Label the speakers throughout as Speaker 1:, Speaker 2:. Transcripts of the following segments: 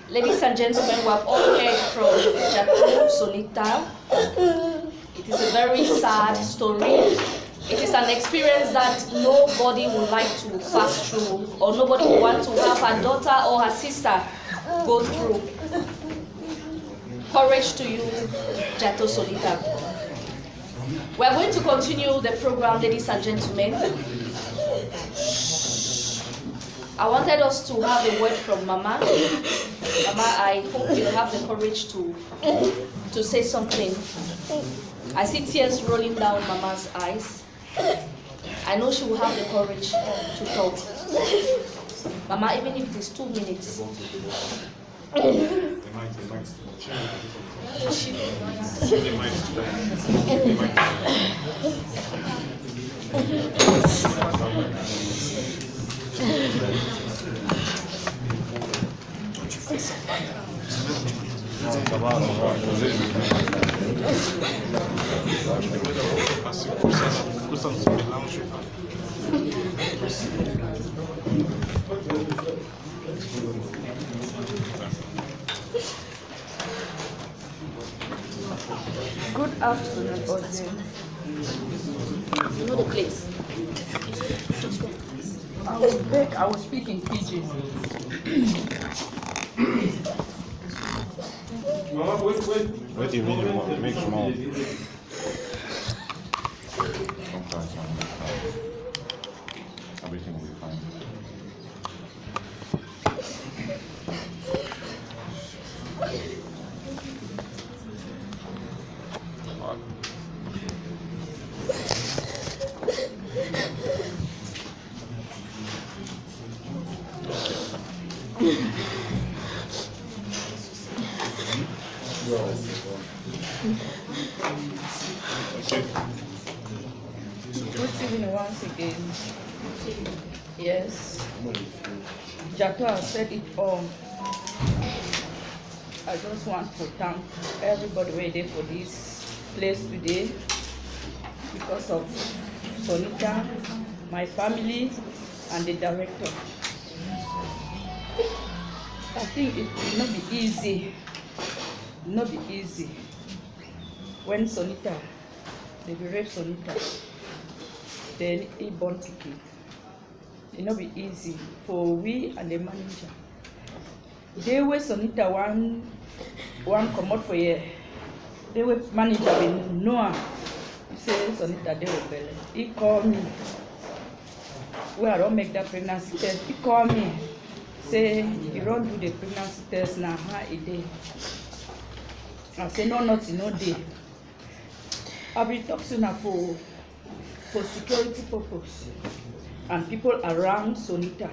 Speaker 1: Ladies and gentlemen, we have all heard from Jato Sonita. It is a very sad story. It is an experience that nobody would like to pass through, or nobody would want to have her daughter or her sister go through. Courage to you, Jato Sonita. We are going to continue the program, ladies and gentlemen. I wanted us to have a word from Mama. Mama, I hope you have the courage to say something. I see tears rolling down Mama's eyes. I know she will have the courage to talk. Mama, even if it is 2 minutes. Good afternoon, Audrey. You know the place.
Speaker 2: I was speaking Pidgin.
Speaker 3: What do you mean you want to make small? Everything will be fine.
Speaker 2: Good evening once again. Yes. Jato has said it all. I just want to thank everybody waiting for this place today because of Sonita, my family, and the director. I think it will not be easy. Not be easy. When Sonita, they will rape Sonita, then he born pikin. It not be easy for we and the manager. They were Sonita one come out for a. They were manager with Noah. He say Sonita they were belly. He called me. Well, I don't make that pregnancy test. He called me. Say you don't do the pregnancy test now. How it day? I say no, nothing, no day. I've been talking now for security purpose and people around Sonita.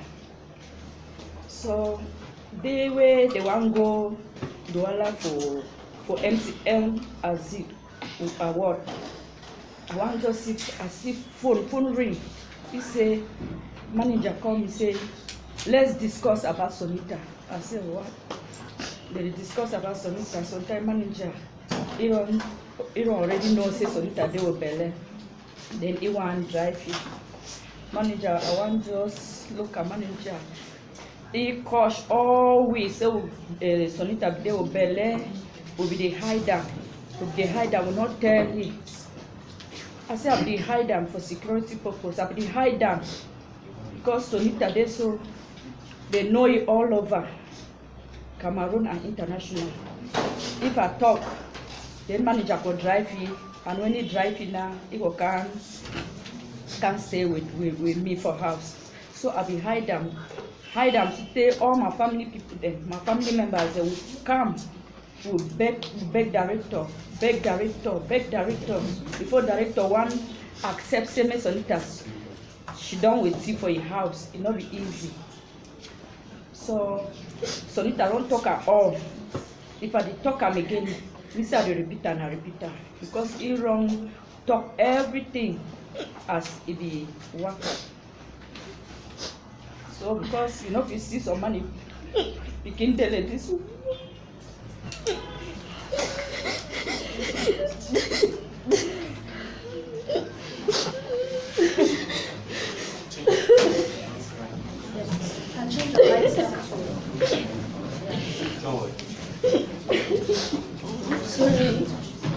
Speaker 2: So they want go Douala for MCM Azid award. I want to see as if phone ring. He say manager call me say let's discuss about Sonita. I say what? They discuss about Sonita. Sometimes manager he don't already know say Sonita they were belly. Then he want drive it. Manager, I want just look at manager. He cost always so Sonita they were belly will be the hide down. Will be the hide down will not tell you. I say I'll be hide down for security purpose. I'll be hide down because Sonita they so they know it all over Cameroon and international. If I talk, then manager will drive you, and when he drive you now, he will can't stay with me for house. So I'll be hide them to stay all my family people then, my family members they will come, will beg director. Before director one accept same Sonitas, she done with you for your house. It not be easy. So Sonita don't talk at all. If I did talk am again, me say I repeat her because he wrong talk everything as it be work. So because you know if you see some money, you can tell it this.
Speaker 4: Don't worry.
Speaker 1: Sorry.